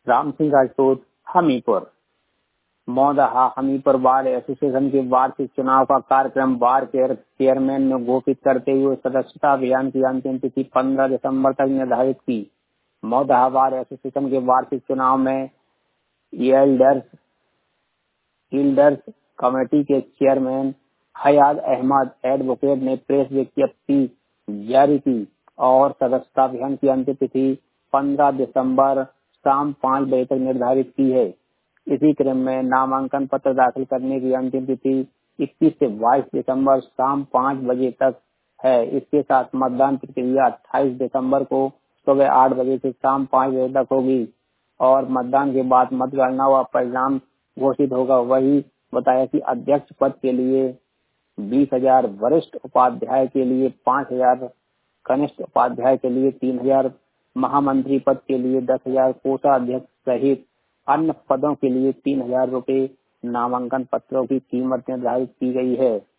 राम सिंह राजपूत, हमीरपुर। मौदहा हमीरपुर बार एसोसिएशन के वार्षिक चुनाव का कार्यक्रम बार चेयरमैन ने घोषित करते हुए सदस्यता अभियान की अंतिम तिथि 15 दिसंबर तक निर्धारित की। मौदहा बार एसोसिएशन के वार्षिक चुनाव में यील्डर्स कमेटी के चेयरमैन हयात अहमद एडवोकेट ने प्रेस विज्ञप्ति जारी की और सदस्यता अभियान की अंतिम तिथि 15 दिसंबर शाम 5 बजे तक निर्धारित की है। इसी क्रम में नामांकन पत्र दाखिल करने की अंतिम तिथि 21 से 22 दिसंबर शाम 5 बजे तक है। इसके साथ मतदान प्रक्रिया 28 दिसंबर को सुबह 8 बजे से शाम 5 बजे तक होगी और मतदान के बाद मतगणना व परिणाम घोषित होगा। वही बताया कि अध्यक्ष पद के लिए 20,000, वरिष्ठ उपाध्याय के लिए 5,000, कनिष्ठ उपाध्याय के लिए 3,000, महामंत्री पद के लिए 10,000, कोषाध्यक्ष सहित अन्य पदों के लिए 3,000 रुपए नामांकन पत्रों की कीमत निर्धारित की गई है।